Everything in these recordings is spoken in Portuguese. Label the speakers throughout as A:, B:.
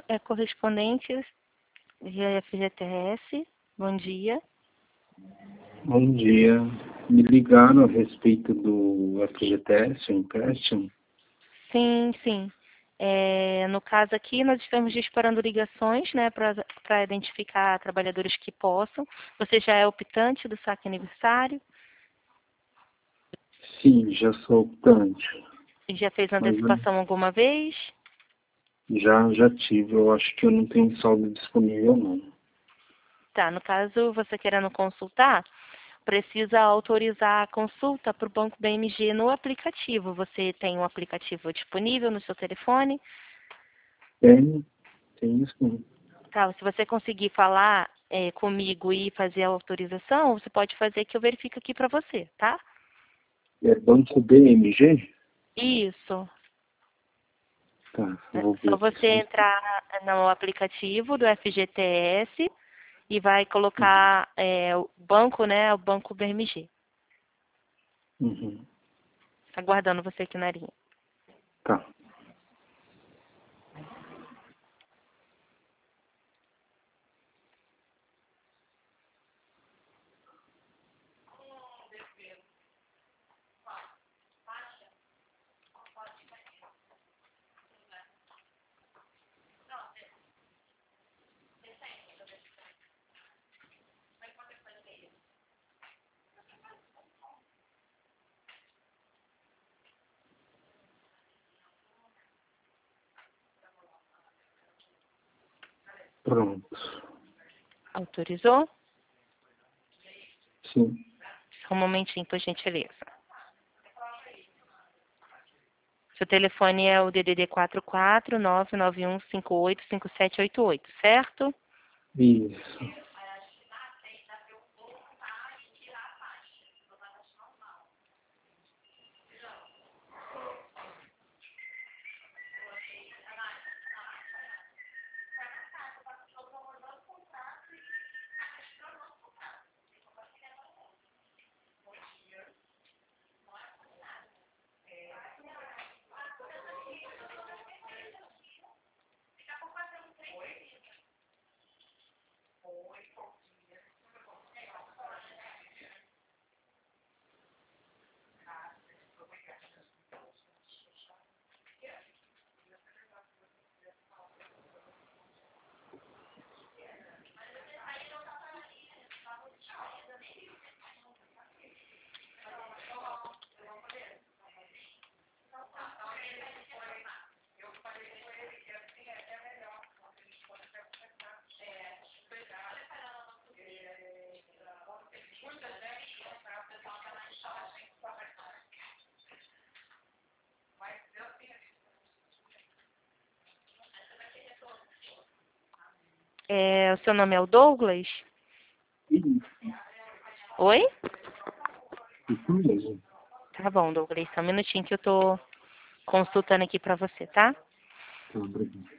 A: é correspondente de FGTS. Bom dia.
B: Bom dia. Me ligaram a respeito do FGTS, o empréstimo?
A: Sim, sim. No caso aqui, nós estamos disparando ligações, né, para identificar trabalhadores que possam. Você já é optante do saque aniversário?
B: Sim, já sou optante.
A: E já fez
B: Mas
A: antecipação alguma vez?
B: já tive. Eu acho que eu não tenho saldo disponível, não.
A: Tá, no caso, você querendo consultar, precisa autorizar a consulta para o Banco BMG no aplicativo. Você tem um aplicativo disponível no seu telefone?
B: Tem sim.
A: Tá, se você conseguir falar comigo e fazer a autorização, você pode fazer que eu verifico aqui para você, tá?
B: É Banco BMG?
A: Isso.
B: Tá, eu vou
A: Só
B: ver aqui.
A: você entrar no aplicativo do FGTS e vai colocar o banco, né? O Banco BMG.
B: Uhum.
A: Aguardando você aqui na linha.
B: Tá. Pronto.
A: Autorizou?
B: Sim.
A: Só um momentinho, por gentileza. Seu telefone é o DDD 44991585788, certo?
B: Isso.
A: O seu nome é o Douglas? Oi?
B: Isso mesmo.
A: Tá bom, Douglas. Só um minutinho que eu tô consultando aqui pra você, tá?
B: Tá, obrigado.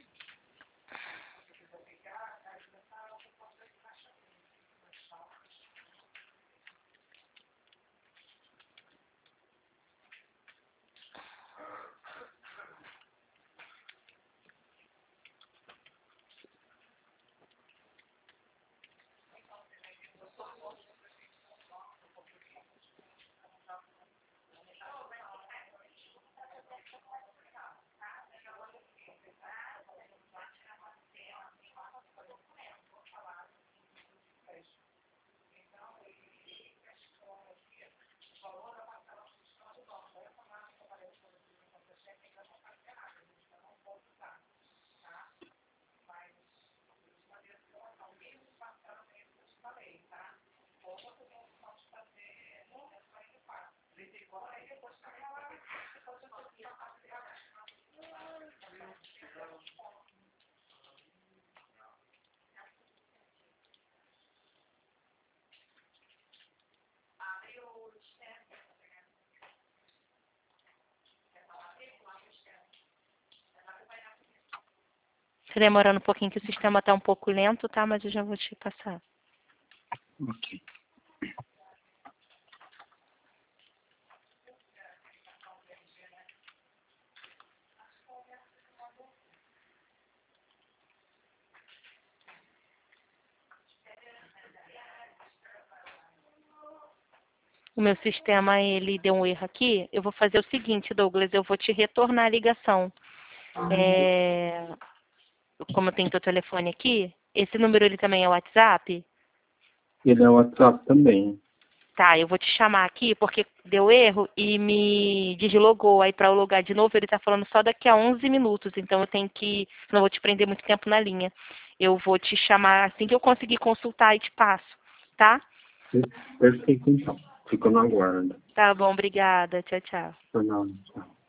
A: Tá demorando um pouquinho que o sistema tá um pouco lento, tá? Mas eu já vou te passar.
B: Ok.
A: O meu sistema, ele deu um erro aqui. Eu vou fazer o seguinte, Douglas, eu vou te retornar a ligação. Como eu tenho teu telefone aqui, esse número ele também é WhatsApp?
B: Ele é o WhatsApp também.
A: Tá, eu vou te chamar aqui porque deu erro e me deslogou. Aí para eu logar de novo, ele tá falando só daqui a 11 minutos. Então eu tenho que... Não vou te prender muito tempo na linha. Eu vou te chamar assim que eu conseguir consultar e te passo, tá?
B: Perfeito, então. Fico no aguardo.
A: Tá bom, obrigada. Tchau, tchau.
B: Por nada. Tchau.